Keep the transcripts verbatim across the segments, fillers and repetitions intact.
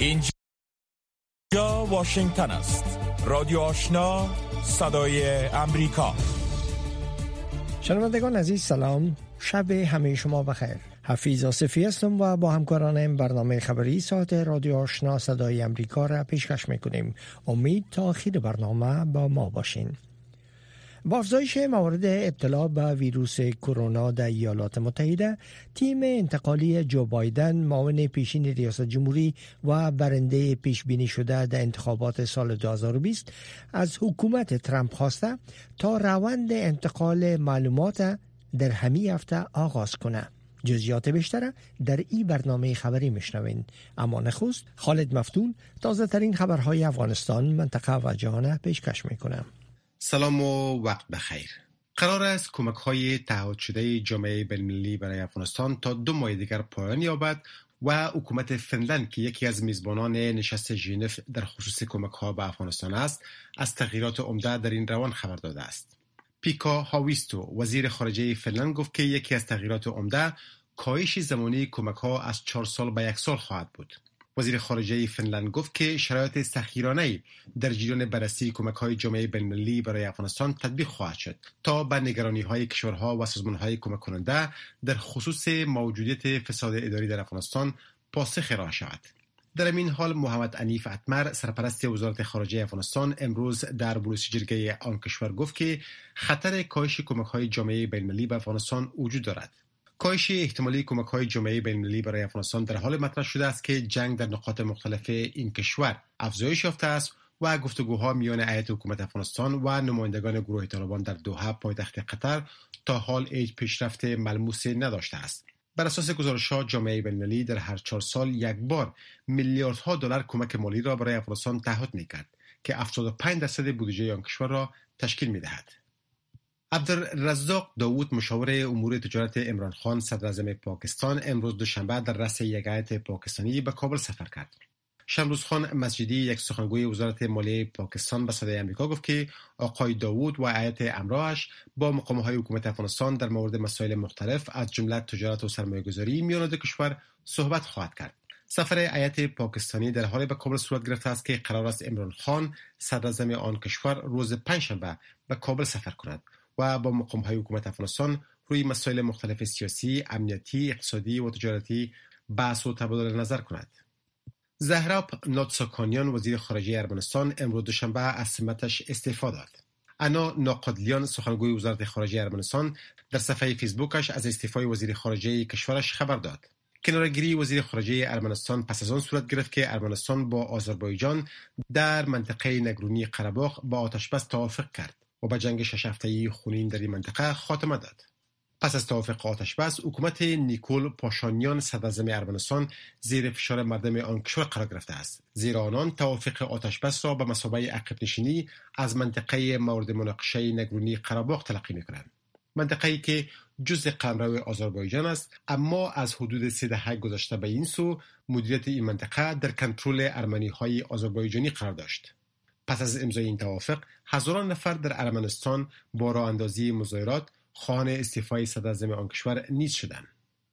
اینجا واشنگتن است. رادیو آشنا، صدای امریکا. شنوندگان عزیز سلام، شب همه شما بخیر. حفیظ آصفی هستم و با همکارانم برنامه خبری ساعت رادیو آشنا صدای امریکا را پیشکش میکنیم. امید تا آخر برنامه با ما باشین. با افزایش موارد ابتلا به ویروس کرونا در ایالات متحده، تیم انتقالی جو بایدن، معاون پیشین ریاست جمهوری و برنده پیش بینی شده در انتخابات سال دو هزار و بیست، از حکومت ترامپ خواسته تا روند انتقال معلومات در همین هفته آغاز کنه. جزئیات بیشتر در این برنامه خبری میشنوین. اما نخست خالد مفتون تازه ترین خبرهای افغانستان، منطقه و جهان پیشکش میکنه. سلام و وقت بخیر. قرار است کمک‌های تعهد شده جامعه بین‌المللی برای افغانستان تا دو ماه دیگر پایان یابد و حکومت فنلند که یکی از میزبانان نشست ژنو در خصوص کمک‌ها به افغانستان است، از تغییرات عمده در این روند خبر داده است. پیکا هاویستو، وزیر خارجه فنلند، گفت که یکی از تغییرات عمده کاهش زمانی کمک‌ها از چهار سال به یک سال خواهد بود. وزیر خارجه فنلند گفت که شرایط سخیرانه در جریان بررسی کمک‌های جامعه بین‌المللی برای افغانستان تطبیق خواهد شد تا به نگرانی‌های کشورها و سازمان‌های کمک کننده در خصوص موجودیت فساد اداری در افغانستان پاسخ ارائه شود. در این حال محمد عنیف اتمر، سرپرست وزارت خارجه افغانستان، امروز در بلوچ جرگه آن کشور گفت که خطر کاهش کمک‌های جامعه بین‌المللی به افغانستان وجود دارد. کاهش احتمالی کمک‌های جامعه بین‌المللی برای افغانستان در حال مطرح شده است که جنگ در نقاط مختلف این کشور افزایش یافته است و گفتگوها میان هیئت حکومت افغانستان و نمایندگان گروه طالبان در دوحه پایتخت قطر تا حال هیچ پیشرفت ملموسی نداشته است. بر اساس گزارش‌ها، جامعه بین‌المللی در هر چهار سال یک بار میلیاردها دلار کمک مالی را برای افغانستان تعهد می‌کرد که هفتاد و پنج درصد بودجه آن کشور را تشکیل می‌دهد. عبدالرزاق داوود، مشاور امور تجارت عمران خان صدر اعظم پاکستان، امروز دوشنبه در رأس یک هیئت پاکستانی به کابل سفر کرد. شمروز خان مسجدی، یک سخنگوی وزارت مالیه پاکستان، به صدای آمریکا گفت که آقای داوود و هیئت همراهش با مقام‌های حکومت افغانستان در مورد مسائل مختلف از جمله تجارت و سرمایه‌گذاری میان دو کشور صحبت خواهد کرد. سفر هیئت پاکستانی در حال به کابل صورت گرفته است که قرار است عمران خان صدر اعظم آن کشور روز پنجشنبه به کابل سفر کند و با مقام‌های حکومت افغانستان روی مسائل مختلف سیاسی، امنیتی، اقتصادی و تجارتی بحث و تبادل نظر کند. زهراب ناتساکانیان، وزیر خارجه ارمنستان، امروز دوشنبه از سمتش استعفا داد. انا ناقادلیان، سخنگوی وزارت خارجه ارمنستان، در صفحه فیسبوکش از استعفای وزیر خارجه کشورش خبر داد. کناره‌گیری وزیر خارجه ارمنستان پس از آن صورت گرفت که ارمنستان با آذربایجان در منطقه نگرونی قره‌باغ با آتش‌بس توافق کرد و به جنگ شش هفته‌ای خونین در این منطقه خاتمه داد. پس از توافق آتش‌بس، حکومت نیکول پاشانیان صدر اعظم ارمنستان زیر فشار مردم آن کشور قرار گرفته است، زیرا آنان توافق آتش‌بس را به مثابه عقب نشینی از منطقه مورد مناقشه نگرونی قره‌باغ تلقی می‌کنند. منطقه‌ای که جزء قلمرو آذربایجان است، اما از حدود سه دهه گذشته به این سو مدیریت این منطقه در کنترل ارمنی‌های آذربایجانی قرار داشت. پس از امضای این توافق، هزاران نفر در ارمنستان با راه اندازی مظاهرات خواهان استعفای صدر اعظم آن کشور نیز شدند.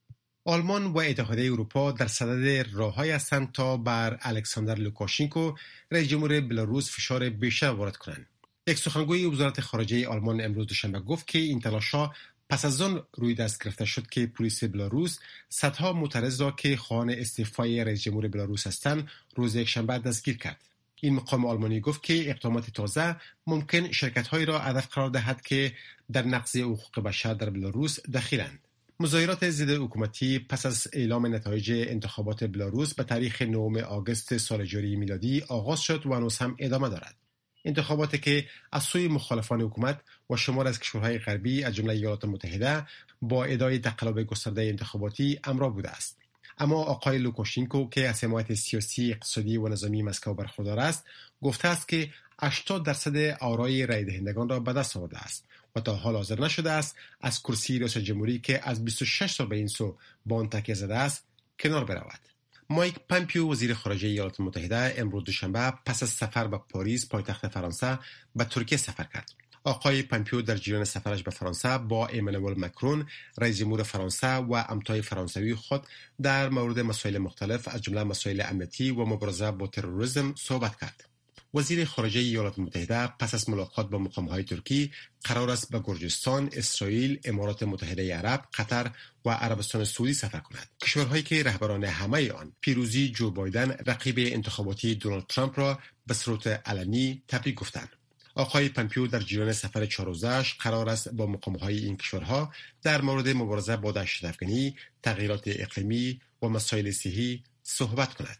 آلمان و اتحادیه اروپا در صدد راه‌هایی هستند تا بر الکساندر لوکاشنکو، رئیس جمهور بلاروس، فشار بیشتر وارد کنند. یک سخنگوی وزارت خارجه آلمان امروز دوشنبه گفت که این تلاش‌ها پس از آن روی دست گرفته شد که پلیس بلاروس صدها معترض را که خواهان استعفای رئیس جمهور بلاروس هستند روز یکشنبه دستگیر کرد. این مقام آلمانی گفت که اقدامات تازه ممکن شرکت‌هایی را هدف قرار دهد که در نقض حقوق بشر در بلاروس دخیلند. مظاهرات ضد حکومتی پس از اعلام نتایج انتخابات بلاروس به تاریخ نهم آگوست سال جاری میلادی آغاز شد و هنوز هم ادامه دارد. انتخاباتی که از سوی مخالفان حکومت و شمار از کشورهای غربی از جمله ایالات متحده با ادعای تقلب گسترده انتخاباتی همراه بوده است. اما آقای لوکاشنکو که از حمایت سیاسی، اقتصادی و نظامی مسکو برخوردار است، گفته است که هشتاد درصد آرای رای دهندگان را به دست آورده است و تا حال حاضر نشده است از کرسی ریاست جمهوری که از بیست و شش سال به این سو با آن تکیه زده است کنار برود. مایک پامپیو، وزیر خارجه ایالات متحده، امروز دوشنبه پس از سفر به پاریس، پایتخت فرانسه، به ترکیه سفر کرد. آقای پامپیو در جریان سفرش به فرانسه با امانوئل مکرون رئیس جمهور فرانسه و امتای فرانسوی خود در مورد مسائل مختلف از جمله مسائل امنیتی و مبارزه با تروریسم صحبت کرد. وزیر خارجه ایالات متحده پس از ملاقات با مقام‌های ترکی قرار است به گرجستان، اسرائیل، امارات متحده عرب، قطر و عربستان سعودی سفر کند. کشورهایی که رهبران همه آن پیروزی جو بایدن رقیب انتخاباتی دونالد ترامپ را به صورت علنی تبریک گفتند. آقای پامپیو در جریان سفر چهار روزه‌اش قرار است با مقام‌های این کشورها در مورد مبارزه با دهشت‌افکنی، تغییرات اقلیمی و مسائل صحی صحبت کند.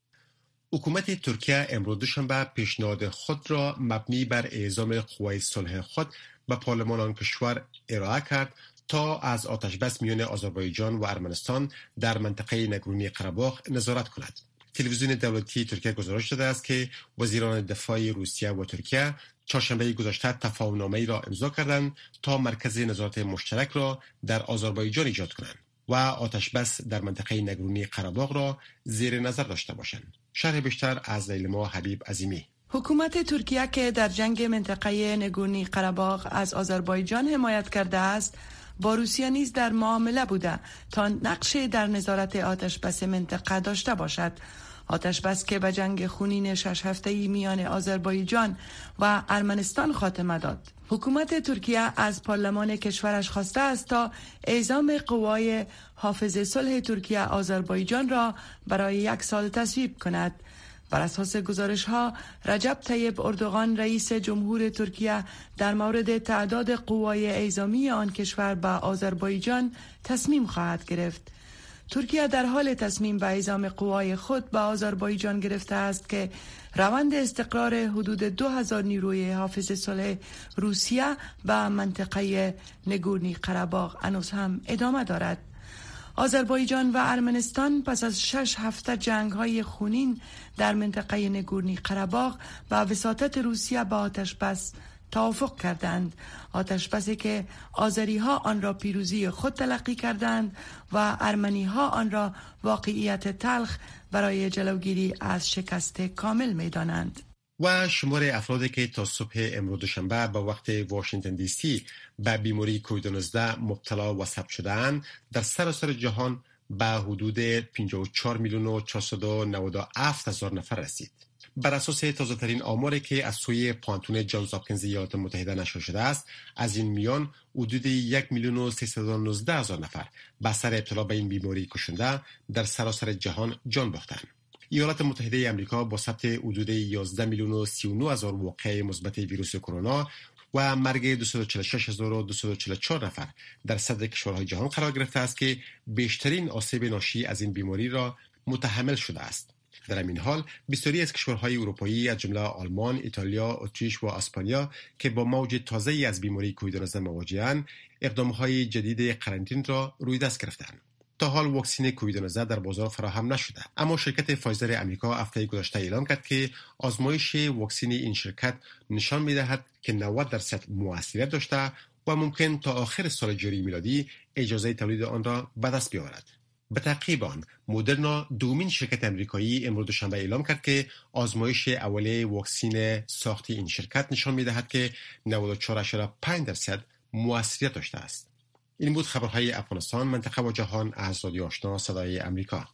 حکومت ترکیه امروز دوشنبه پیشنهاد خود را مبنی بر اعزام قوای صلح خود به پارلمان آن کشور ارائه کرد تا از آتشبس میان آذربایجان و ارمنستان در منطقه نگورنی قره‌باغ نظارت کند. تلویزیون دولتی ترکیه گزارش داده است که وزیران دفاع روسیه و ترکیه چهارشنبه گذشته تفاهم‌نامه‌ای را امضا کردند تا مرکز نظارت مشترک را در آذربایجان ایجاد کنند و آتشبس در منطقه نگورنی قره‌باغ را زیر نظر داشته باشند. شرح بیشتر از لیلما حبیب عظیمی. حکومت ترکیه که در جنگ منطقه نگورنی قره‌باغ از آذربایجان حمایت کرده است، با روسیه نیز در معامله بوده تا نقشی در نظارت آتشبس منطقه داشته باشد. آتشبس که به جنگ خونین شش هفته‌ای میان آذربایجان و ارمنستان خاتمه داد. حکومت ترکیه از پارلمان کشورش خواسته است تا اعزام قوای حافظ صلح ترکیه آذربایجان را برای یک سال تصویب کند. بر اساس گزارش ها، رجب طیب اردوغان رئیس جمهور ترکیه در مورد تعداد قوای اعزامی آن کشور به آذربایجان تصمیم خواهد گرفت. ترکیه در حال تصمیم به اعزام قوای خود به آذربایجان گرفته است که روند استقرار حدود دو هزار نیروی حافظ صلح روسیه به منطقه نگورنی قره‌باغ هنوز هم ادامه دارد. آذربایجان و ارمنستان پس از شش هفته جنگ‌های خونین در منطقه نگورنی قره‌باغ با وساطت روسیه به آتشبس توافق کردند. آتشبسی که آذری ها آن را پیروزی خود تلقی کردند و ارمنی ها آن را واقعیت تلخ برای جلوگیری از شکست کامل می دانند. و شمار افرادی که تا صبح امروز دوشنبه به وقت واشنگتن دی سی به بیماری کووید نوزده مبتلا و ثبت شده‌اند در سراسر جهان به حدود پنجاه و چهار میلیون و چهارصد و نود و هفت هزار نفر رسید. بر اساس تازه ترین آماری که از سوی پانتون جانز هاپکینز ایالات متحده نشر شده است، از این میان حدود یک میلیون و سیصد و نوزده هزار نفر به اثر ابتلا به این بیماری کشنده در سراسر جهان جان باختند. ایالات متحده آمریکا با ثبت حدود یازده میلیون و سی و نه هزار واقعه مثبت ویروس کرونا و مرگ دویست و چهل و شش هزار و دویست و چهل و چهار نفر در صدر کشورهای جهان قرار گرفته است که بیشترین آسیب ناشی از این بیماری را متحمل شده است. در همین حال بسیاری از کشورهای اروپایی از جمله آلمان، ایتالیا، اتریش و اسپانیا که با موج تازه‌ای از بیماری کووید نوزده مواجه‌اند، اقدام‌های جدید قرنطینه را روی دست گرفتند. تا حال واکسن کووید نوزده در بازار فراهم نشده، اما شرکت فایزر امریکا هفته گذشته اعلام کرد که آزمایش واکسن این شرکت نشان می‌دهد که نود درصد موثریت داشته و ممکن تا آخر سال جاری میلادی اجازه تولید آن را به دست بیاورد. به تعقیب آن، مدرنا دومین شرکت امریکایی امروز دوشنبه اعلام کرد که آزمایش اولیه واکسن ساخت این شرکت نشان می‌دهد که نود و چهار ممیز پنج درصد موثریت داشته است. این بود خبرهای افغانستان، منطقه و جهان از رادیو آشنا صدای امریکا.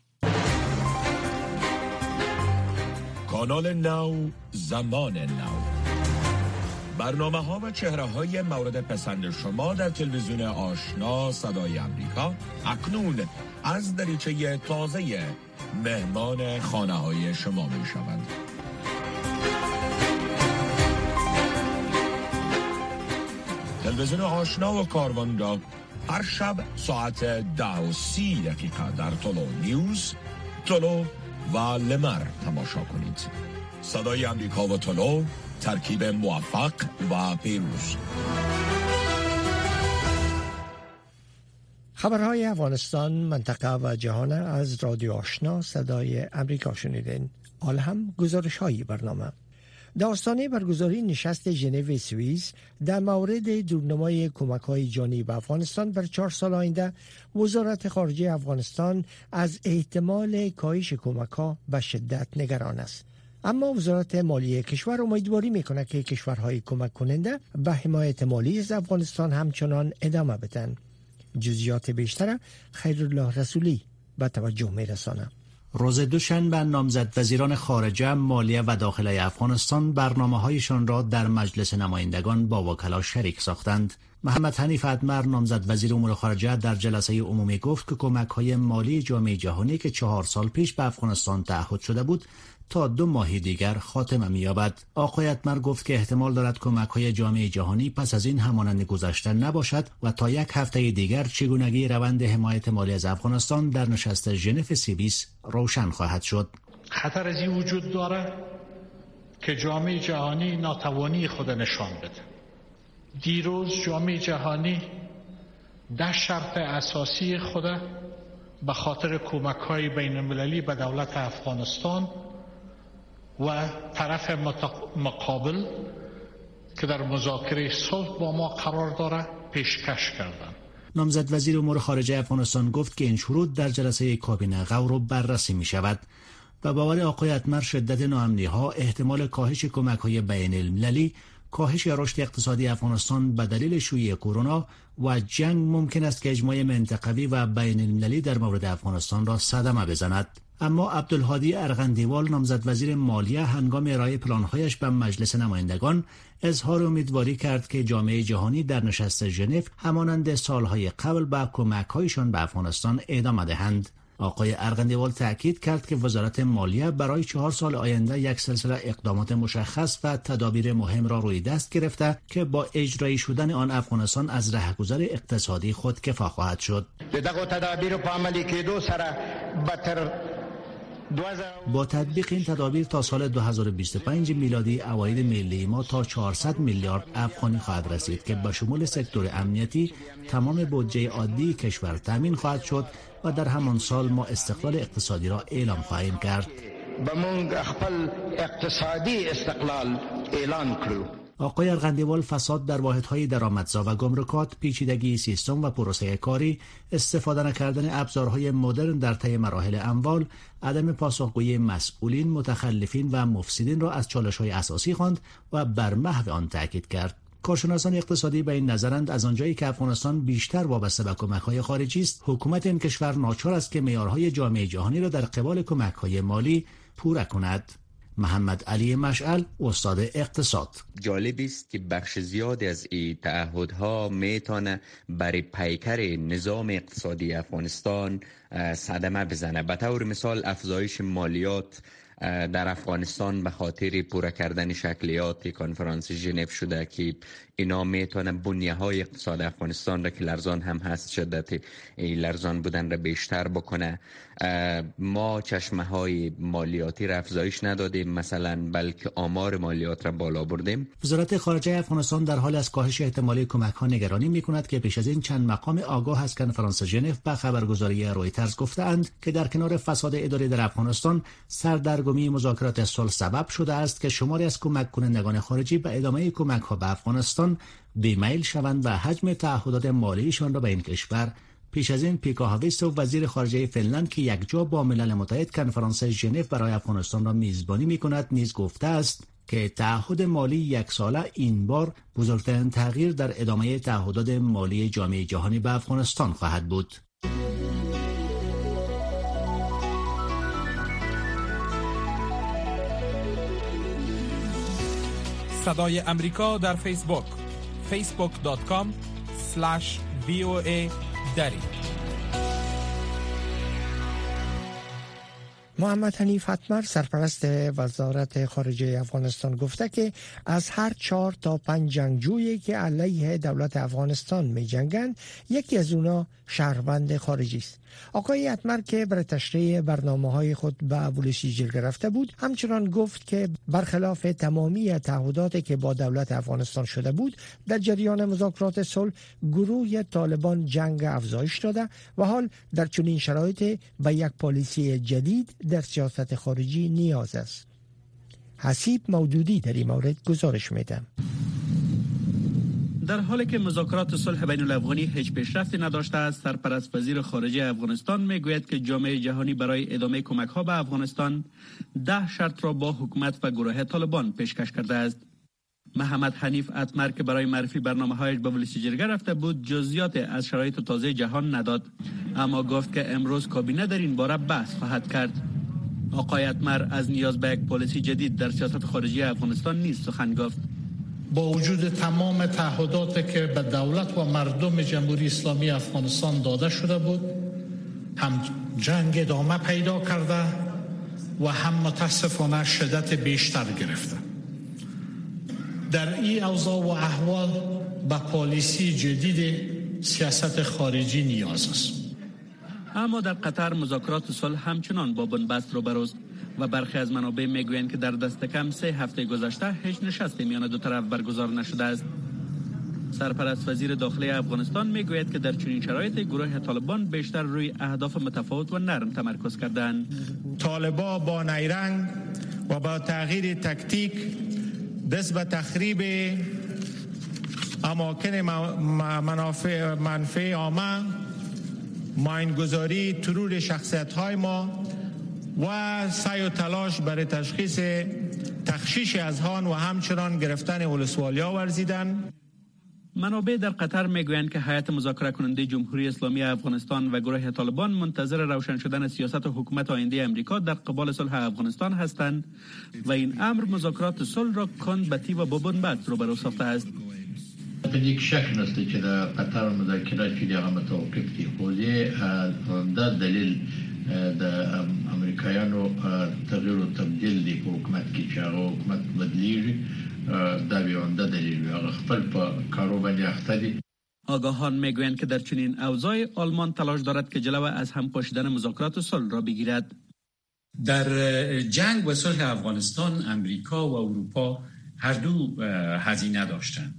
کانال نو، زمان نو، برنامه ها و چهره های مورد پسند شما در تلویزیون آشنا صدای امریکا اکنون از دریچه تازه مهمان خانه های شما می شوند. تلویزیون آشنا و کاروان را هر شب ساعت ده و سی دقیقه در تولو نیوز، تولو و لمر تماشا کنید. صدای امریکا و تولو، ترکیب موفق و پیروز. خبرهای افغانستان، منطقه و جهان از رادیو آشنا صدای امریکا شنیدین. حال هم گزارش های برنامه. داستانه برگزاری نشست ژنو سوئیس در مورد دورنمای کمک‌های جانی به افغانستان بر چهار سال آینده، وزارت خارجه افغانستان از احتمال کاهش کمک‌ها به شدت نگران است. اما وزارت مالیه کشور امیدواری میکنه که کشورهای کمک کننده به حمایت مالی از افغانستان همچنان ادامه بدن. جزئیات بیشتر خیرالله رسولی به توجه میرسانه. روز دوشنبه نامزد وزیران خارجه، مالیه و داخلی افغانستان برنامه‌هایشان را در مجلس نمایندگان با وکلا شریک ساختند. محمد حنیف اتمر، نامزد وزیر امور خارجه، در جلسه عمومی گفت که کمک‌های مالی جامعه جهانی که چهار سال پیش به افغانستان تعهد شده بود تا دو ماه دیگر خاتمه می‌یابد. آقای اتمر گفت که احتمال دارد کمک‌های جامعه جهانی پس از این همانند گذشته نباشد و تا یک هفته دیگر چگونگی روند حمایت مالی از افغانستان در نشست ژنو سی بیست روشن خواهد شد. خطر از این وجود داره که جامعه جهانی ناتوانی خود نشان بده. دیروز جامعه جهانی ده شرط اساسی خود به خاطر کمک‌های بین‌المللی به دولت افغانستان و طرف مقابل که در مذاکره صلح با ما قرار داره پیشکش کردند. نامزد وزیر امور خارجه افغانستان گفت که این شروط در جلسه کابینه غور بررسی می شود. و باور آقای اتمر شدت ناامنی‌ها، احتمال کاهش کمک‌های بین‌المللی، کاهش رشد اقتصادی افغانستان به دلیل شیوع کرونا و جنگ ممکن است که اجماع منطقوی و بین‌المللی در مورد افغانستان را صدمه بزند. اما عبدالهادی ارغندیوال، نامزد وزیر مالیه، هنگام ارائه پلان‌هایش به مجلس نمایندگان اظهار امیدواری کرد که جامعه جهانی در نشست ژنو همانند سالهای قبل به کمک‌هایشان به افغانستان ادامه دهند. آقای ارغندیوال تأکید کرد که وزارت مالیه برای چهار سال آینده یک سلسله اقدامات مشخص و تدابیر مهم را روی دست گرفته که با اجرایی شدن آن افغانستان از رهگذر اقتصادی خودکفا خواهد شد. دغه تدابیر په عملي کېدو سره بتر با تطبیق این تدابیر تا سال دو هزار و بیست و پنج میلادی عواید ملی ما تا چهارصد میلیارد افغانی خواهد رسید که به شمول سکتور امنیتی تمام بودجه عادی کشور تامین خواهد شد و در همان سال ما استقلال اقتصادی را اعلام خواهیم کرد. بمونږ خپل اقتصادی استقلال اعلان کړو. آقای ارغندیوال فساد در واحدهای درآمدزا و گمرکات، پیچیدگی سیستم و پروسه کاری، استفاده نکردن ابزارهای مدرن در طی مراحل اموال، عدم پاسخگویی مسئولین، متخلفین و مفسدین را از چالش‌های اساسی خواند و بر محو آن تاکید کرد. کارشناسان اقتصادی به این نظرند از آنجایی که افغانستان بیشتر وابسته به کمک‌های خارجی است، حکومت این کشور ناچار است که معیارهای جامعه جهانی را در قبال کمک‌های مالی پورا کند. محمد علی مشعل، استاد اقتصاد: جالب است که بخش زیادی از این تعهدها میتونه برای پیکر نظام اقتصادی افغانستان صدمه بزنه. به طور مثال افزایش مالیات در افغانستان به خاطر پورا کردن شکلیات کنفرانس ژنو شده که اینا میتونه بنیه های اقتصاد افغانستان را که لرزان هم هست شدت لرزان بودن را بیشتر بکنه. ما چشمه های مالیاتی را افزایش ندادیم مثلا، بلکه آمار مالیات را بالا بردیم. وزارت خارجه افغانستان در حال از کاهش احتمالی کمک ها نگرانی می کند که پیش از این چند مقام آگاه از کنفرانس ژنو به خبرگزاری رویترز گفتند که در کنار فساد اداری در افغانستان، سردرگمی مذاکرات صلح سبب شده است که شماری از کمک کنندگان خارجی به ادامه کمک ها به افغانستان بیمیل شوند و حجم تعهدات مالیشان را به این کشور پیش از این پیکا هاویستو، وزیر خارجه فنلند که یکجا با ملل متحد کنفرانس ژنو برای افغانستان را میزبانی می‌کند، نیز گفته است که تعهد مالی یک ساله این بار بزرگترین تغییر در ادامه تعهدات مالی جامعه جهانی به افغانستان خواهد بود. صدای امریکا در فیسبوک فیسبوک دات کام اسلش وی او ای دری. محمد حنیف اتمر، سرپرست وزارت خارجه افغانستان، گفته که از هر چهار تا پنج جنگجویی که علیه دولت افغانستان می جنگند، یکی از اونا شهروند خارجی است. آقای اتمر که برای تشریح برنامه‌های خود به ولسیجل گرفته بود، همچنان گفت که برخلاف تمامی تعهداتی که با دولت افغانستان شده بود، در جریان مذاکرات صلح گروه طالبان جنگ افزایش داده و حال در چنین شرایطی به یک پالیسی جدید در سیاست خارجی نیاز است. حسیب مودودی در این مورد گزارش میده. در حالی که مذاکرات صلح بین الافغانی هیچ پیشرفتی نداشته است، سرپرست وزیر خارجه افغانستان میگوید که جامعه جهانی برای ادامه کمک‌ها به افغانستان ده شرط را با حکومت و گروه طالبان پیشکش کرده است. محمد حنیف اتمر که برای معرفی برنامه‌هایش به ولسی جرگه رفته بود، جزئیات از شرایط تازه جهان نداد، اما گفت که امروز کابینه در این باره بحث خواهد کرد. آقای اتمر از نیاز به یک پالیسی جدید در سیاست خارجی افغانستان نیز سخن گفت. با وجود تمام تعهداتی که به دولت و مردم جمهوری اسلامی افغانستان داده شده بود، هم جنگ ادامه پیدا کرده و هم متاسفانه شدت بیشتر گرفته. در این اوضاع و احوال به پالیسی جدید سیاست خارجی نیاز است. اما در قطر مذاکرات صلح همچنان با بنبست روبروست و برخی از منابع میگویند که در دست کم سه هفته گذشته هیچ نشستی میان دو طرف برگزار نشده است. سرپرست وزیر داخلی افغانستان میگوید که در چنین شرایط گروه طالبان بیشتر روی اهداف متفاوت و نرم تمرکز کردند. طالبان با نیرنگ و با تغییر تکتیک دست به تخریب اماکن منافع منفع عامه، ماینگذاری، ترور شخصیت‌های ما و سعی و تلاش برای تشخیص تخشیش اذهان و همچنان گرفتن ولسوالیا ورزیدن. منابع در قطر میگویند که هیئت مذاکره کننده جمهوری اسلامی افغانستان و گروه طالبان منتظر روشن شدن سیاست حکومت آینده امریکا در قبال صلح افغانستان هستند و این امر مذاکرات صلح را کندبتی و با بنبست روبرو ساخته است. په دې کې شک نشته چې د قطر مذاکرات چې دغه متوقف دي، خو دا دلیل د امریکایانو تغییر او تبدیل دی په حکومت کې چې هغه حکومت بدلیږي، دا بیانده دلیل هغه خپل په کارو باندې اخته دي. آگاهان میگویند که در چنین اوضاعی آلمان تلاش دارد که جلو از هم پاشیدن مذاکرات صلح را بگیرد. در جنگ و صلح افغانستان امریکا و اروپا هر دو هزینه داشتند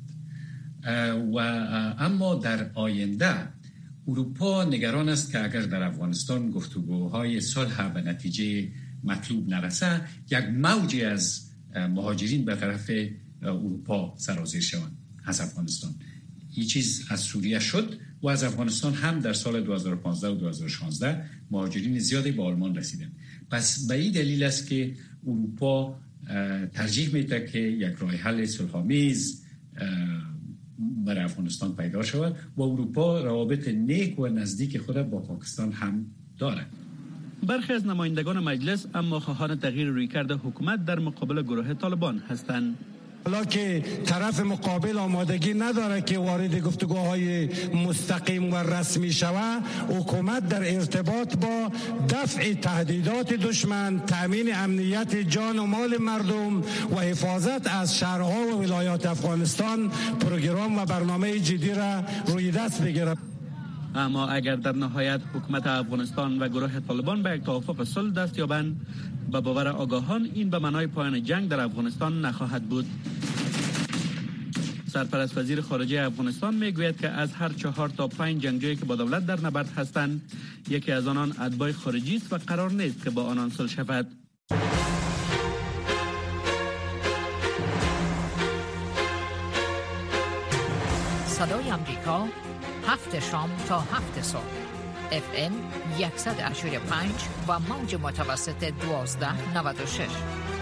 و اما در آینده اروپا نگران است که اگر در افغانستان گفتگوهای صلح به نتیجه مطلوب نرسه، یک موجی از مهاجرین به طرف اروپا سرازیر شوند از افغانستان. این چیز از سوریه شد و از افغانستان هم در سال دو هزار و پانزده و دو هزار و شانزده مهاجرین زیادی به آلمان رسیدند. پس به این دلیل است که اروپا ترجیح میده که یک راه حل صلح‌آمیز برای افغانستان پیدا شود و اروپا روابط نیک و نزدیک خود با پاکستان هم دارد. برخی از نمایندگان مجلس اما خواهان تغییر رویکرد حکومت در مقابل گروه طالبان هستند. حالا که طرف مقابل آمادگی نداره که وارد گفتگوهای مستقیم و رسمی شود، حکومت در ارتباط با دفع تهدیدات دشمن، تأمین امنیت جان و مال مردم و حفاظت از شهرها و ولایات افغانستان پروگرام و برنامه جدی را روی دست بگیرد. اما اگر در نهایت حکومت افغانستان و گروه طالبان به یک توافق صلح دست یابند، به باور آگاهان این به معنای پایان جنگ در افغانستان نخواهد بود. سرپرست وزیر خارجه افغانستان میگوید که از هر چهار تا پنج جنگجویی که با دولت در نبرد هستند، یکی از آنان اتباع خارجی است و قرار نیست که با آنان صلح شود. صدای آمریکا، هفت شام تا هفت صبح، اف ام صد و هشتاد و پنج و موج متوسط دوازده نود و شش.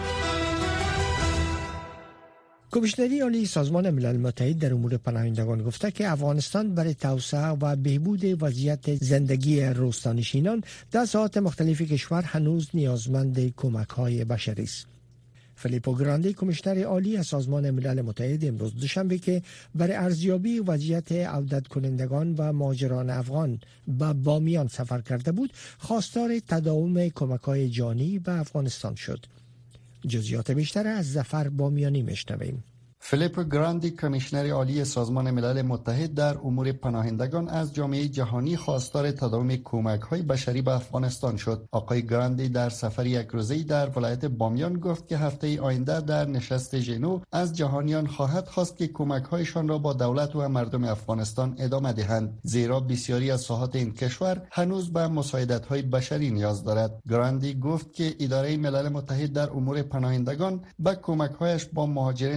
کمیشنری عالی سازمان ملل متحد در امور پناهندگان گفته که افغانستان برای توسعه و بهبود وضعیت زندگی روستانشینان در ساحات مختلف کشور هنوز نیازمند کمک‌های بشری است. فیلیپو گراندی کمیشنر عالی از سازمان ملل متحد امروز دوشنبه که برای ارزیابی وضعیت عودت کنندگان و مهاجران افغان به بامیان سفر کرده بود، خواستار تداوم کمک‌های جانی به افغانستان شد. جزئیات بیشتر از ظفر بامیانی میشنویم. فیلیپو گراندی کمیشنر عالی سازمان ملل متحد در امور پناهندگان از جامعه جهانی خواستار تداوم کمک‌های بشری به افغانستان شد. آقای گراندی در سفر یک روزه‌ای در ولایت بامیان گفت که هفته آینده در نشست ژنو از جهانیان خواهد خواست که کمک‌هایشان را با دولت و مردم افغانستان ادامه دهند، زیرا بسیاری از ساحات این کشور هنوز به مساعدت‌های بشری نیاز دارد. گراندی گفت که اداره ملل متحد در امور پناهندگان به کمک‌هایش با مهاجرین و عودت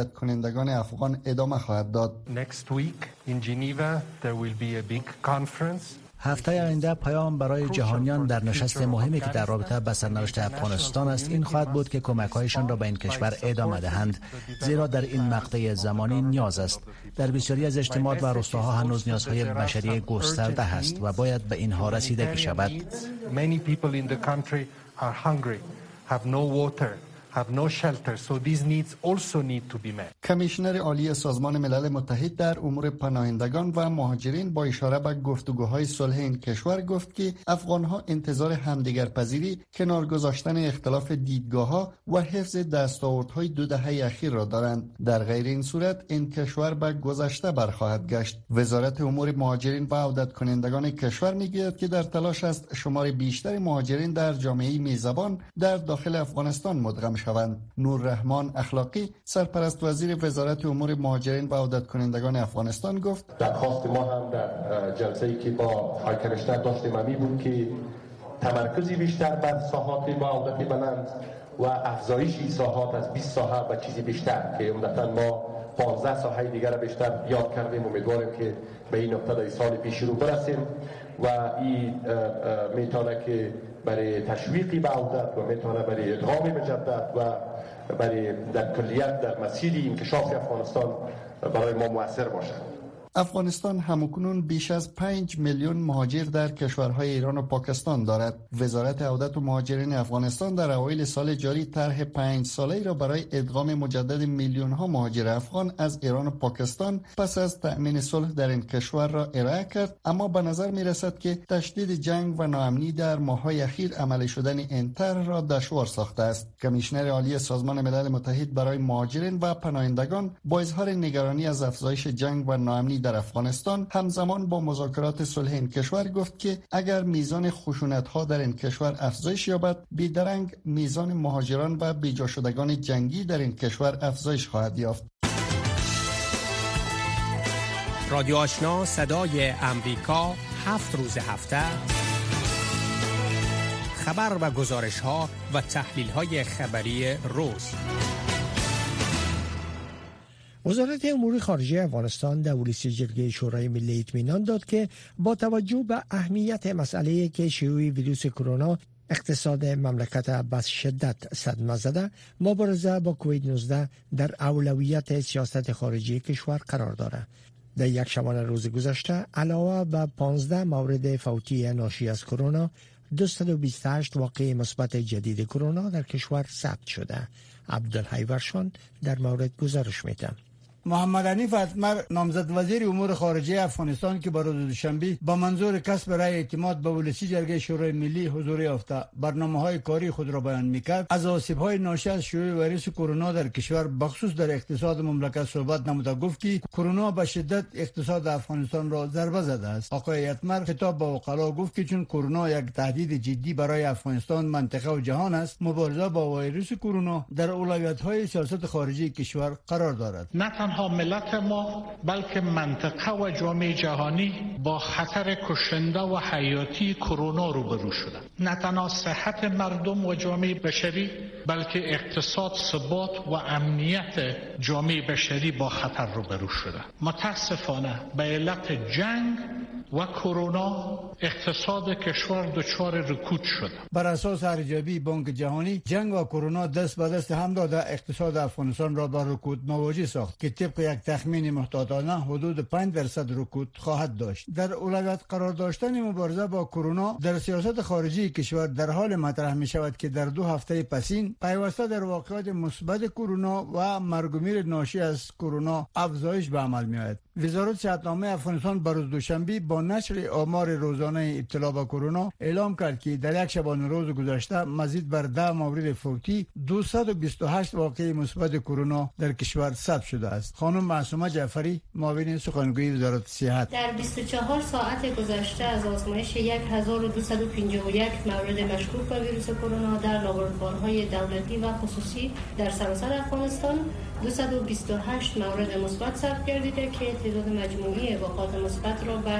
عودت کنندگان افغان ادامه خواهد داد. Next week in Geneva there will be a big conference. هفته آینده پیام برای جهانیان در نشست مهمی که در رابطه با سرنوشت افغانستان است این خواهد بود که کمک‌هایشان را به این کشور ادامه دهند، زیرا در این مقطع زمانی نیاز است. در بسیاری از اجتماعات و روستاها هنوز نیازهای بشری گسترده است و باید به اینها رسیدگی شود. Many people in the country are hungry, have no water, have no shelter, so these needs also need to be met. کمیشنر عالی سازمان ملل متحد در امور پناهندگان و مهاجرین با اشاره به گفتگوهای صلح این کشور گفت که افغانها انتظار همدیگرپذیری، کنار گذاشتن اختلاف دیدگاه‌ها و حفظ دستاوردهای دو دهه اخیر را دارند. در غیر این صورت این کشور به گذشته برخواهد گشت. وزارت امور مهاجرین و عودت کنندگان کشور میگوید که در تلاش است شمار بیشتر مهاجرین در جامعه میزبان در داخل افغانستان مدغم شوند. نور رحمان اخلاقی سرپرست وزیر وزارت امور مهاجرین و عودت کنندگان افغانستان گفت درخواست ما هم در جلسه‌ای که با های کمیشنر داشتیم همی بود که تمرکزی بیشتر بر ساحات با عودت بلند و افزایش ساحات از بیست ساحه و چیزی بیشتر که عمدتاً ما پانزده ساحه دیگر را بیشتر یاد کردیم. امیدواریم که به این نقطه در سال پیش رو برسیم و این میتونه که برای تشویقی به عودت و میتونه برای ادغام مجدد و برای در کلیت در مسیر انکشاف افغانستان برای ما مؤثر باشد. افغانستان همکنون بیش از پنج میلیون مهاجر در کشورهای ایران و پاکستان دارد. وزارت عودت و مهاجرین افغانستان در اوایل سال جاری طرح پنج ساله‌ای را برای ادغام مجدد میلیون‌ها مهاجر افغان از ایران و پاکستان پس از تأمین صلح در این کشور را ارائه کرد، اما به نظر می‌رسد که تشدید جنگ و ناامنی در ماه‌های اخیر عملی شدن این طرح را دشوار ساخته است. کمیشنر عالی سازمان ملل متحد برای مهاجرین و پناهندگان با اظهار نگرانی از افزایش جنگ و ناامنی در افغانستان همزمان با مذاکرات صلح این کشور گفت که اگر میزان خشونت‌ها در این کشور افزایش یابد، بیدرنگ میزان مهاجران و بیجا شدگان جنگی در این کشور افزایش خواهد یافت. رادیو آشنا صدای امریکا، هفت روز هفته خبر و گزارش‌ها و تحلیل‌های خبری روز. وزارت امور خارجه افغانستان در اولویت جرگه شورای ملی اطمینان داد که با توجه به اهمیت مسئله که شیوع ویروس کرونا اقتصاد مملکت به شدت صدمه زده، مبارزه با کووید نوزده در اولویت سیاست خارجی کشور قرار دارد. در یک شبانه روز گذشته علاوه بر پانزده مورد فوتی ناشی از کرونا، دویست و بیست و هشت واقعه مثبت جدید کرونا در کشور ثبت شده. عبدالحی ورشان در مورد گزارش میده. محمد حنیف اتمر نامزد وزیر امور خارجه افغانستان که بر روز دوشنبه با منظور کسب رای اعتماد به ولسی جرگه شورای ملی حضور یافته برنامه‌های کاری خود را بیان می‌کرد، از آسیب‌های ناشی از شیوع ویروس کرونا در کشور بخصوص در اقتصاد مملکت صحبت نموده گفت که کرونا به شدت اقتصاد افغانستان را ضربه زده است. آقای اتمر خطاب به وکلا گفت که چون کرونا یک تهدید جدی برای افغانستان، منطقه و جهان است، مبارزه با ویروس کرونا در اولویت‌های سیاست خارجی کشور قرار دارد. تنها ملت ما بلکه منطقه و جامعه جهانی با خطر کشنده و حیاتی کرونا روبرو شدند. نه تنها صحت مردم و جامعه بشری بلکه اقتصاد، ثبات و امنیت جامعه بشری با خطر روبرو شده. متاسفانه به علت جنگ و کرونا اقتصاد کشور دچار رکود شده. بر اساس ارزیابی بانک جهانی، جنگ و کرونا دست به دست هم داده اقتصاد افغانستان را بر رکود مواجه ساخت که طبق یک تخمین محتاطانه حدود پنج درصد رکود خواهد داشت. در اولویت قرار داشتن مبارزه با کرونا در سیاست خارجی کشور در حال مطرح می شود که در دو هفته پسین پیوسته در واقعات مثبت کرونا و مرگ و میر ناشی از کرونا افزایش به عمل می آید. وزارت صحت‌نامه افغانستان بر روز دوشنبه با نشر آمار روزانه ابتلا به کرونا اعلام کرد که در یک شبانه روز گذشته مزید بر ده مورد فوتی، دویست و بیست و هشت واقعه مثبت کرونا در کشور ثبت شده است. خانم معصومه جعفری، معاون سخنگوی وزارت صحت: در بیست و چهار ساعت گذشته از آزمایش یک هزار و دویست و پنجاه و یک مورد مشکوک به ویروس کرونا در لابراتوارهای دولتی و خصوصی در سراسر افغانستان دویست و بیست و هشت مورد مثبت ثبت گردیده که تعداد مجموعی واقعات مثبت را به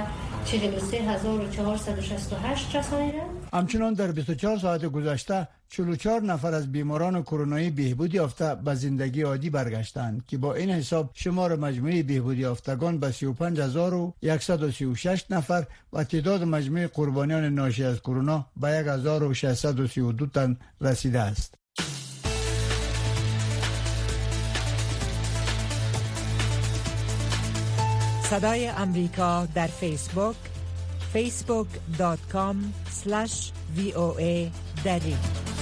چهل و سه هزار و چهارصد و شصت و هشت رسانیده. همچنان در بیست و چهار ساعت گذشته چهل و چهار نفر از بیماران کرونایی بهبود یافته به زندگی عادی برگشتند که با این حساب شمار مجموعی بهبود یافتگان به سی و پنج هزار و صد و سی و شش نفر و تعداد مجموعی قربانیان ناشی از کرونا به یک هزار و ششصد و سی و دو تن رسیده است. صدای امریکا در فیسبوک فیسبوک دات کام اسلش وی او ای دری.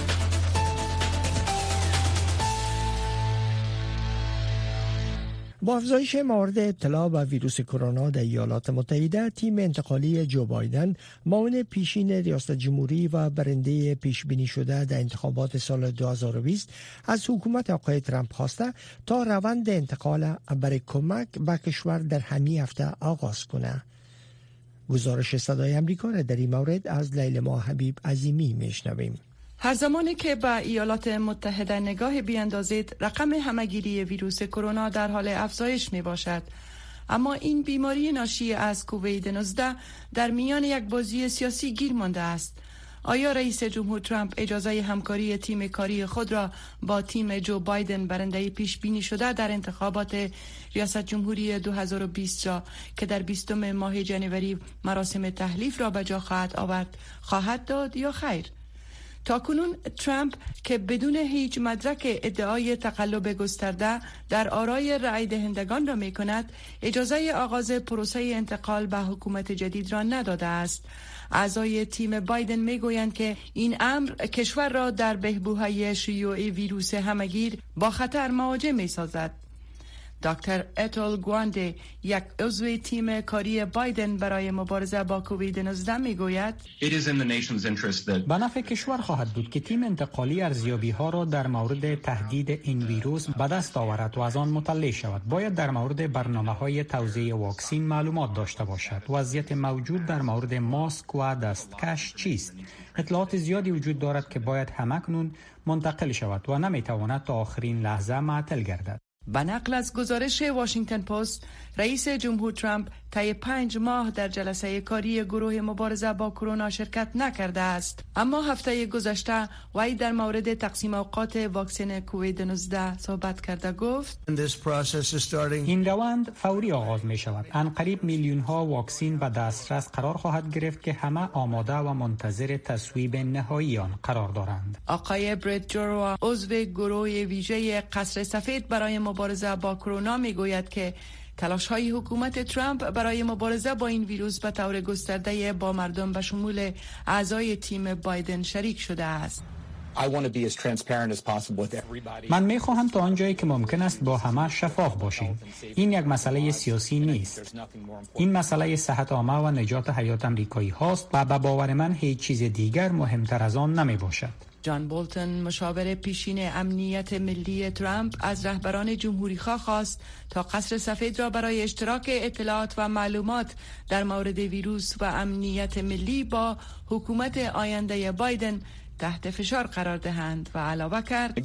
با افزایش موارد ابتلا به ویروس کرونا در ایالات متحده، تیم انتقالی جو بایدن معاون پیشین ریاست جمهوری و برنده پیش بینی شده در انتخابات سال دو هزار و بیست از حکومت آقای ترامپ خواسته تا روند انتقال برای کمک به کشور در همین هفته آغاز کنه. گزارش صدای امریکا را در این مورد از لیلا حبیب عظیمی میشنویم. هر زمانی که به ایالات متحده نگاه بیاندازید، رقم همهگیری ویروس کرونا در حال افزایش می باشد. اما این بیماری ناشی از کووید نوزده در میان یک بازی سیاسی گیر مانده است. آیا رئیس جمهور ترامپ اجازه همکاری تیم کاری خود را با تیم جو بایدن برنده پیش بینی شده در انتخابات ریاست جمهوری دو هزار و بیست را که در بیستم ماه جنوری مراسم تحلیف را به جا خواهد آورد خواهد داد یا خیر؟ تاکنون ترامپ که بدون هیچ مدرک ادعای تقلب گسترده در آرای رأی دهندگان را می کند، اجازه آغاز پروسه انتقال به حکومت جدید را نداده است. اعضای تیم بایدن می گویند که این امر کشور را در بحبوحه شیوع ویروس همگیر با خطر مواجه می سازد. دکتر اتول گوانده، یک عضو تیم کاری بایدن برای مبارزه با کووید نوزده میگوید به نفع کشور خواهد بود که تیم انتقالی ارزیابی ها را در مورد تهدید این ویروس به دست آورد و از آن مطلع شود. باید در مورد برنامه های توزیع واکسین معلومات داشته باشد. وضعیت موجود در مورد ماسک و دستکش چیست؟ اطلاعات زیادی وجود دارد که باید همکنون منتقل شود و نمیتواند تا آخرین لحظه معطل گردد. به نقل از گزارش واشنگتن پست، رئیس جمهور ترامپ طی پنج ماه در جلسه کاری گروه مبارزه با کرونا شرکت نکرده است. اما هفته گذشته وی در مورد تقسیم اوقات واکسن کووید نوزده صحبت کرده گفت: این روند فوری آغاز می شود. عنقریب میلیون ها واکسین به دسترس قرار خواهد گرفت که همه آماده و منتظر تصویب نهایی آن قرار دارند. آقای برت جوروا، عضو گروه ویژه قصر سفید برای مبارزه با کرونا میگوید که تلاش های حکومت ترامپ برای مبارزه با این ویروس به طور گسترده با مردم به شمول اعضای تیم بایدن شریک شده است. من می خواهم تا آنجایی که ممکن است با همه شفاف باشیم. این یک مسئله سیاسی نیست. این مسئله صحت عامه و نجات حیات امریکایی هاست و به باور من هیچ چیز دیگر مهمتر از آن نمی باشد. جان بولتن، مشاور پیشین امنیت ملی ترامپ، از رهبران جمهوری‌خواه خواست تا قصر سفید را برای اشتراک اطلاعات و معلومات در مورد ویروس و امنیت ملی با حکومت آینده بایدن تحت فشار قرار دهند و علاوه کرد: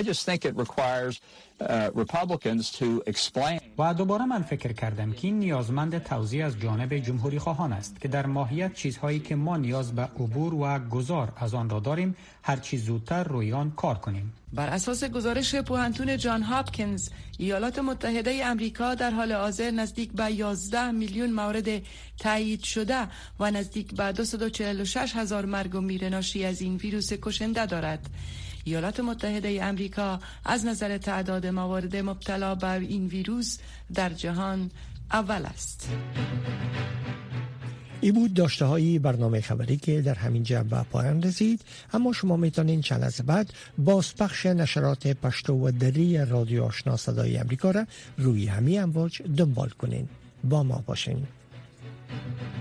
و دوباره من فکر کردم که این نیازمند توضیح از جانب جمهوری خواهان است که در ماهیت چیزهایی که ما نیاز به عبور و گذار از آن را داریم هر چی زودتر روی آن کار کنیم. بر اساس گزارش پوهنتون جان هاپکینز، ایالات متحده امریکا در حال حاضر نزدیک به یازده میلیون مورد تایید شده و نزدیک به دویست و چهل و شش هزار مرگ و میر ناشی از این ویروس کشنده دارد. ایالات متحده امریکا از نظر تعداد موارد مبتلا بر این ویروس در جهان اول است. ای بود داشته های برنامه خبری که در همین جبه پایان رسید، اما شما میتونین چند لحظه بعد بازپخش نشرات پشتو و دری رادیو آشنا صدای امریکا را روی همین امواج دنبال کنین. با ما باشین.